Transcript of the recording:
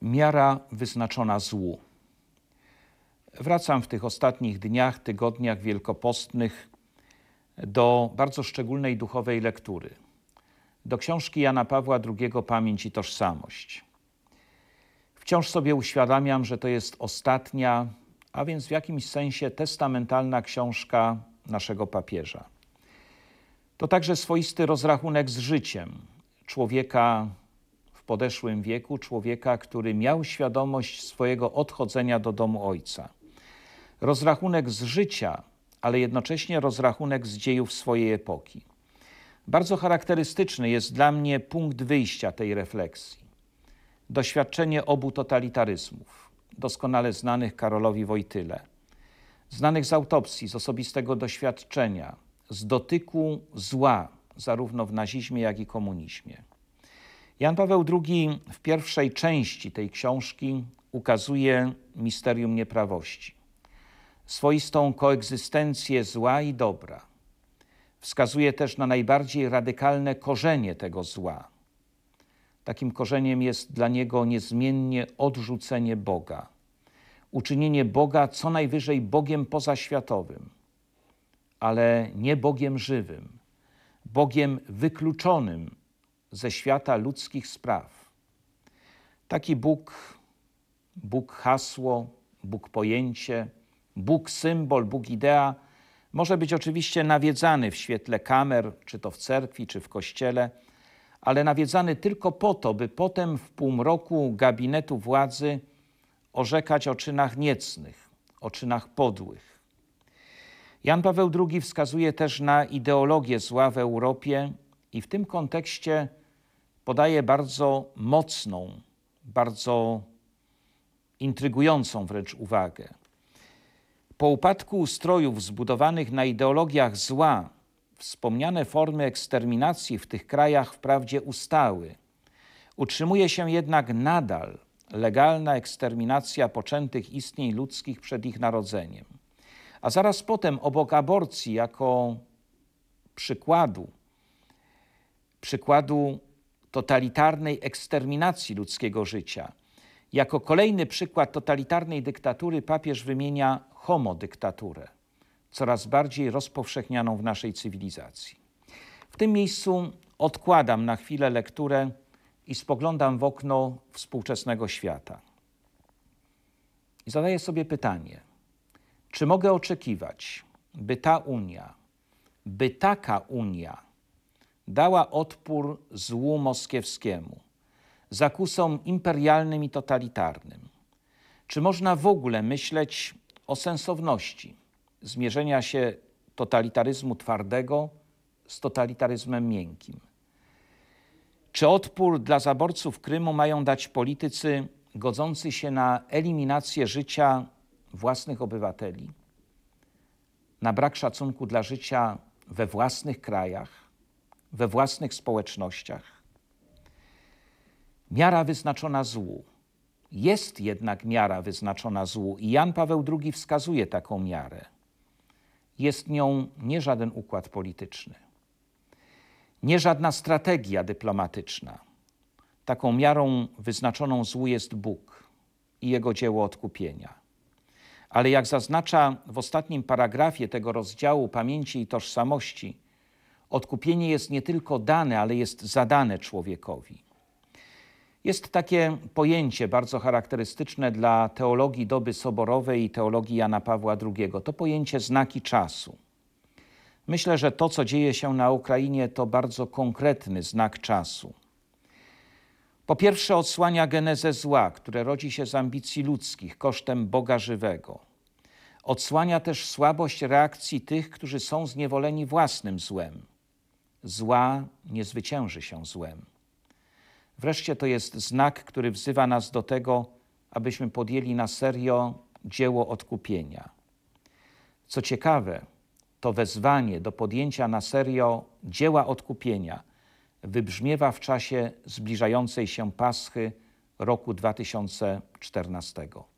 Miara wyznaczona złu. Wracam w tych ostatnich dniach, tygodniach wielkopostnych do bardzo szczególnej duchowej lektury. Do książki Jana Pawła II Pamięć i tożsamość. Wciąż sobie uświadamiam, że to jest ostatnia, a więc w jakimś sensie testamentalna książka naszego papieża. To także swoisty rozrachunek z życiem człowieka w podeszłym wieku, człowieka, który miał świadomość swojego odchodzenia do domu Ojca. Rozrachunek z życia, ale jednocześnie rozrachunek z dziejów swojej epoki. Bardzo charakterystyczny jest dla mnie punkt wyjścia tej refleksji. Doświadczenie obu totalitaryzmów, doskonale znanych Karolowi Wojtyle, znanych z autopsji, z osobistego doświadczenia, z dotyku zła, zarówno w nazizmie, jak i komunizmie. Jan Paweł II w pierwszej części tej książki ukazuje misterium nieprawości, swoistą koegzystencję zła i dobra. Wskazuje też na najbardziej radykalne korzenie tego zła. Takim korzeniem jest dla niego niezmiennie odrzucenie Boga, uczynienie Boga co najwyżej Bogiem pozaświatowym, ale nie Bogiem żywym, Bogiem wykluczonym ze świata ludzkich spraw. Taki Bóg, Bóg hasło, Bóg pojęcie, Bóg symbol, Bóg idea może być oczywiście nawiedzany w świetle kamer, czy to w cerkwi, czy w kościele, ale nawiedzany tylko po to, by potem w półmroku gabinetu władzy orzekać o czynach niecnych, o czynach podłych. Jan Paweł II wskazuje też na ideologię zła w Europie i w tym kontekście podaje bardzo mocną, bardzo intrygującą wręcz uwagę. Po upadku ustrojów zbudowanych na ideologiach zła, wspomniane formy eksterminacji w tych krajach wprawdzie ustały. Utrzymuje się jednak nadal legalna eksterminacja poczętych istnień ludzkich przed ich narodzeniem. A zaraz potem obok aborcji jako przykładu totalitarnej eksterminacji ludzkiego życia, jako kolejny przykład totalitarnej dyktatury papież wymienia homodyktaturę, coraz bardziej rozpowszechnianą w naszej cywilizacji. W tym miejscu odkładam na chwilę lekturę i spoglądam w okno współczesnego świata. I zadaję sobie pytanie, czy mogę oczekiwać, by taka Unia dała odpór złu moskiewskiemu, zakusom imperialnym i totalitarnym? Czy można w ogóle myśleć o sensowności zmierzenia się totalitaryzmu twardego z totalitaryzmem miękkim? Czy odpór dla zaborców Krymu mają dać politycy godzący się na eliminację życia własnych obywateli, na brak szacunku dla życia we własnych krajach, we własnych społecznościach? Miara wyznaczona złu. Jest jednak miara wyznaczona złu i Jan Paweł II wskazuje taką miarę. Jest nią nie żaden układ polityczny, nie żadna strategia dyplomatyczna. Taką miarą wyznaczoną złu jest Bóg i Jego dzieło odkupienia. Ale jak zaznacza w ostatnim paragrafie tego rozdziału Pamięci i tożsamości, odkupienie jest nie tylko dane, ale jest zadane człowiekowi. Jest takie pojęcie bardzo charakterystyczne dla teologii doby soborowej i teologii Jana Pawła II. To pojęcie znaki czasu. Myślę, że to, co dzieje się na Ukrainie, to bardzo konkretny znak czasu. Po pierwsze, odsłania genezę zła, które rodzi się z ambicji ludzkich kosztem Boga żywego. Odsłania też słabość reakcji tych, którzy są zniewoleni własnym złem. Zła nie zwycięży się złem. Wreszcie to jest znak, który wzywa nas do tego, abyśmy podjęli na serio dzieło odkupienia. Co ciekawe, to wezwanie do podjęcia na serio dzieła odkupienia wybrzmiewa w czasie zbliżającej się Paschy roku 2014.